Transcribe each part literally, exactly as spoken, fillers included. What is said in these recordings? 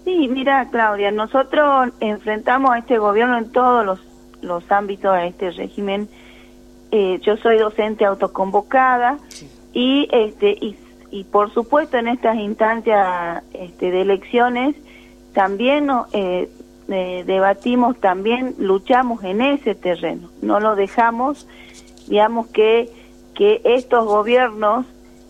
Sí, mira, Claudia, nosotros enfrentamos a este gobierno en todos los, los ámbitos, a este régimen. Eh, yo soy docente autoconvocada sí. y este y, y por supuesto en estas instancias este, de elecciones también eh, eh, debatimos, también luchamos en ese terreno. No lo dejamos, digamos que que estos gobiernos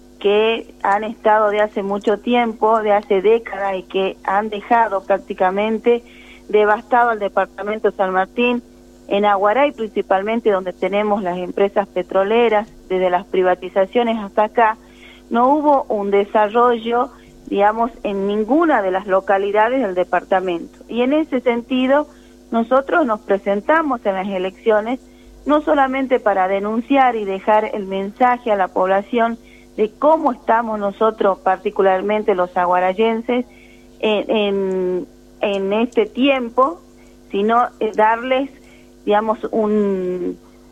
que han estado de hace mucho tiempo, de hace décadas, y que han dejado prácticamente devastado al departamento de San Martín, en Aguaray principalmente, donde tenemos las empresas petroleras, desde las privatizaciones hasta acá, no hubo un desarrollo, digamos, en ninguna de las localidades del departamento. Y en ese sentido, nosotros nos presentamos en las elecciones, no solamente para denunciar y dejar el mensaje a la población de cómo estamos nosotros, particularmente los aguarayenses, en, en, en este tiempo, sino eh, darles, digamos, un,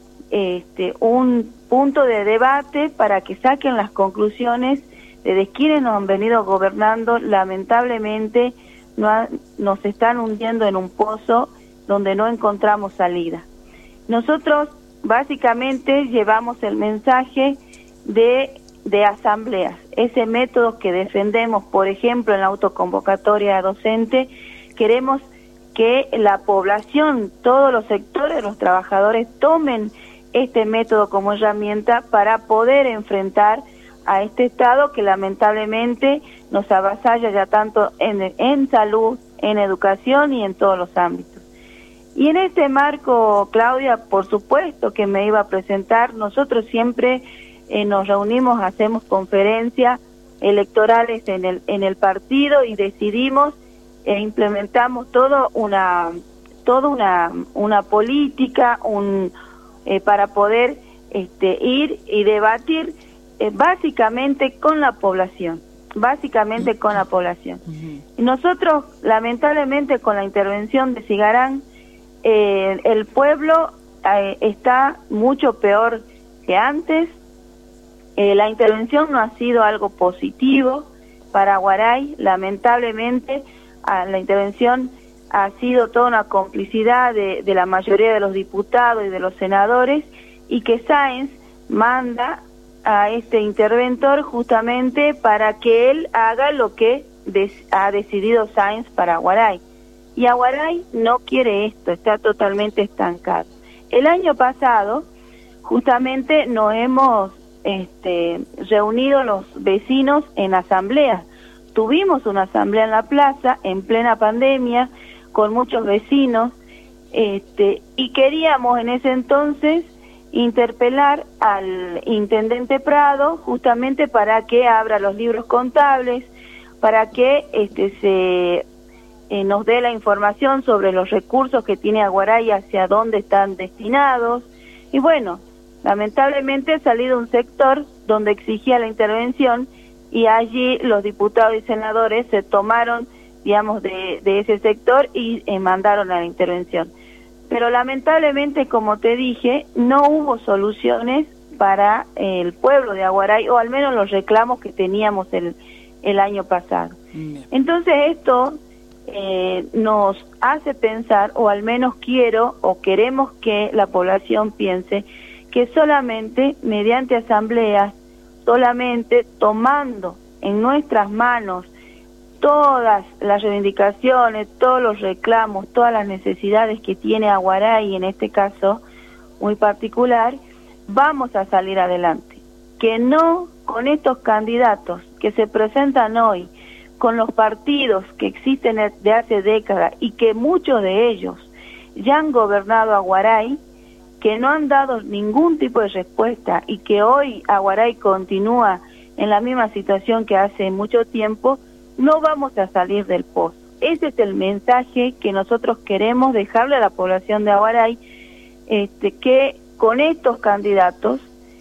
este, un punto de debate para que saquen las conclusiones de quienes nos han venido gobernando. Lamentablemente no ha, nos están hundiendo en un pozo donde no encontramos salida. Nosotros básicamente llevamos el mensaje de de asambleas, ese método que defendemos, por ejemplo, en la autoconvocatoria docente. Queremos que la población, todos los sectores, los trabajadores, tomen este método como herramienta para poder enfrentar a este Estado que lamentablemente nos avasalla ya tanto en, en salud, en educación y en todos los ámbitos. Y en este marco, Claudia, por supuesto que me iba a presentar. Nosotros siempre Eh, nos reunimos, hacemos conferencias electorales en el en el partido y decidimos e implementamos todo una toda una una política un eh, para poder este ir y debatir eh, básicamente con la población, básicamente con la población. Y nosotros, lamentablemente, con la intervención de Sigarán, eh, el pueblo eh, está mucho peor que antes. Eh, la intervención no ha sido algo positivo para Aguaray. Lamentablemente, a la intervención ha sido toda una complicidad de, de la mayoría de los diputados y de los senadores, y que Sáenz manda a este interventor justamente para que él haga lo que des, ha decidido Sáenz para Aguaray. Y Aguaray no quiere esto, está totalmente estancado. El año pasado, justamente, nos hemos Este, reunidos los vecinos en asamblea. Tuvimos una asamblea en la plaza en plena pandemia con muchos vecinos, este, y queríamos en ese entonces interpelar al intendente Prado justamente para que abra los libros contables, para que este, se eh, nos dé la información sobre los recursos que tiene Aguaray, hacia dónde están destinados. Y bueno, lamentablemente ha salido un sector donde exigía la intervención, y allí los diputados y senadores se tomaron, digamos, de, de ese sector y eh, mandaron a la intervención. Pero lamentablemente, como te dije, no hubo soluciones para eh, el pueblo de Aguaray, o al menos los reclamos que teníamos el, el año pasado. Entonces esto eh, nos hace pensar, o al menos quiero o queremos que la población piense, que solamente mediante asambleas, solamente tomando en nuestras manos todas las reivindicaciones, todos los reclamos, todas las necesidades que tiene Aguaray, en este caso muy particular, vamos a salir adelante. Que no con estos candidatos que se presentan hoy, con los partidos que existen de hace décadas y que muchos de ellos ya han gobernado Aguaray, que no han dado ningún tipo de respuesta, y que hoy Aguaray continúa en la misma situación que hace mucho tiempo, no vamos a salir del pozo. Ese es el mensaje que nosotros queremos dejarle a la población de Aguaray, este, que con estos candidatos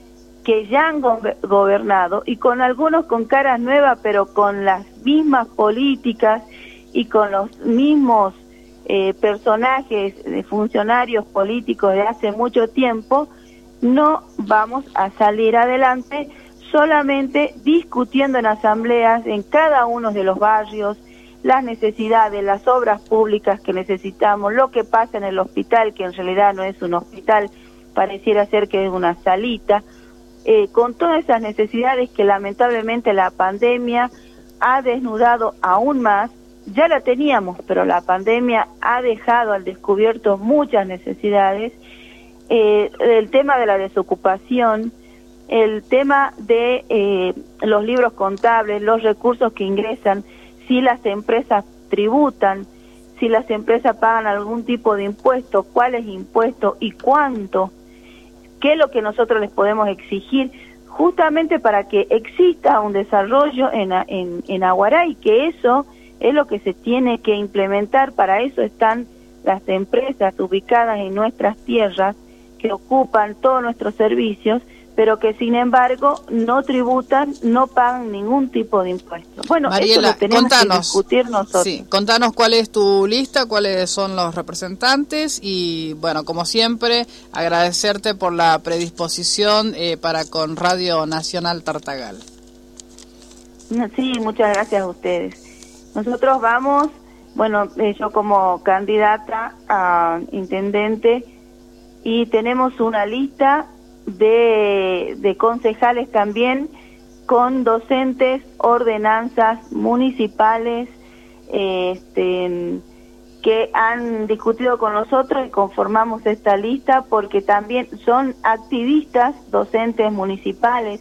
que ya han go gobernado, y con algunos con caras nuevas, pero con las mismas políticas y con los mismos Eh, personajes, de funcionarios políticos de hace mucho tiempo, no vamos a salir adelante solamente discutiendo en asambleas en cada uno de los barrios las necesidades, las obras públicas que necesitamos, lo que pasa en el hospital, que en realidad no es un hospital, pareciera ser que es una salita, eh, con todas esas necesidades que lamentablemente la pandemia ha desnudado aún más. Ya la teníamos, pero la pandemia ha dejado al descubierto muchas necesidades. Eh, el tema de la desocupación, el tema de eh, los libros contables, los recursos que ingresan, si las empresas tributan, si las empresas pagan algún tipo de impuesto, cuáles impuestos y cuánto, qué es lo que nosotros les podemos exigir, justamente para que exista un desarrollo en, en, en Aguaray, que eso es lo que se tiene que implementar. Para eso están las empresas ubicadas en nuestras tierras, que ocupan todos nuestros servicios, pero que sin embargo no tributan, no pagan ningún tipo de impuesto. Bueno, Mariela, eso lo tenemos contanos, que discutir nosotros. Sí, contanos cuál es tu lista, cuáles son los representantes y, bueno, como siempre, agradecerte por la predisposición eh, para con Radio Nacional Tartagal. Sí, muchas gracias a ustedes. Nosotros vamos, bueno, eh, yo como candidata a intendente, y tenemos una lista de, de concejales también, con docentes, ordenanzas municipales, eh, este, que han discutido con nosotros y conformamos esta lista, porque también son activistas, docentes municipales,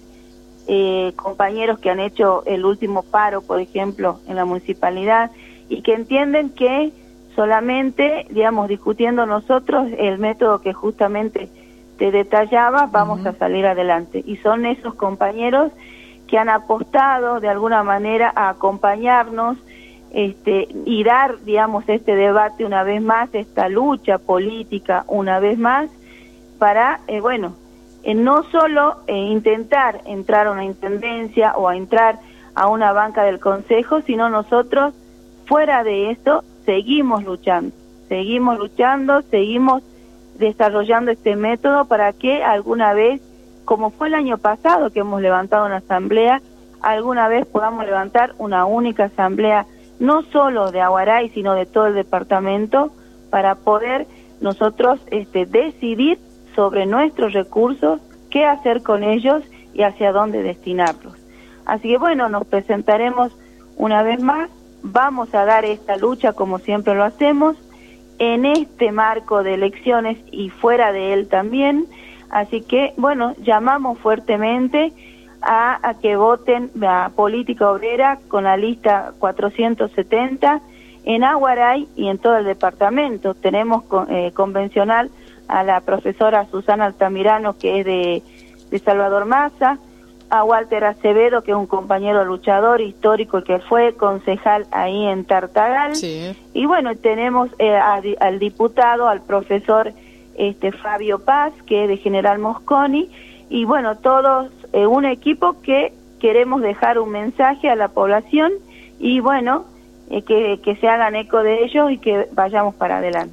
eh, compañeros que han hecho el último paro, por ejemplo, en la municipalidad, y que entienden que solamente, digamos, discutiendo nosotros el método que justamente te detallaba, vamos uh-huh. a salir adelante. Y son esos compañeros que han apostado de alguna manera a acompañarnos, este, y dar, digamos, este debate una vez más, esta lucha política una vez más, para, eh, bueno, eh, no solo eh, intentar entrar a una intendencia o a entrar a una banca del consejo, sino nosotros, fuera de esto, seguimos luchando, seguimos luchando, seguimos desarrollando este método para que alguna vez, como fue el año pasado que hemos levantado una asamblea, alguna vez podamos levantar una única asamblea, no solo de Aguaray, sino de todo el departamento, para poder nosotros este, decidir sobre nuestros recursos, qué hacer con ellos y hacia dónde destinarlos. Así que bueno, nos presentaremos una vez más, vamos a dar esta lucha como siempre lo hacemos, en este marco de elecciones y fuera de él también. Así que, bueno, llamamos fuertemente a, a que voten la Política Obrera con la lista cuatrocientos setenta en Aguaray y en todo el departamento. Tenemos eh, convencional a la profesora Susana Altamirano, que es de, de Salvador Massa, a Walter Acevedo, que es un compañero luchador histórico que fue concejal ahí en Tartagal. Sí. Y bueno, tenemos eh, a, al diputado, al profesor este Fabio Paz, que es de General Mosconi, y bueno, todos eh, un equipo que queremos dejar un mensaje a la población y bueno, eh, que, que se hagan eco de ellos y que vayamos para adelante.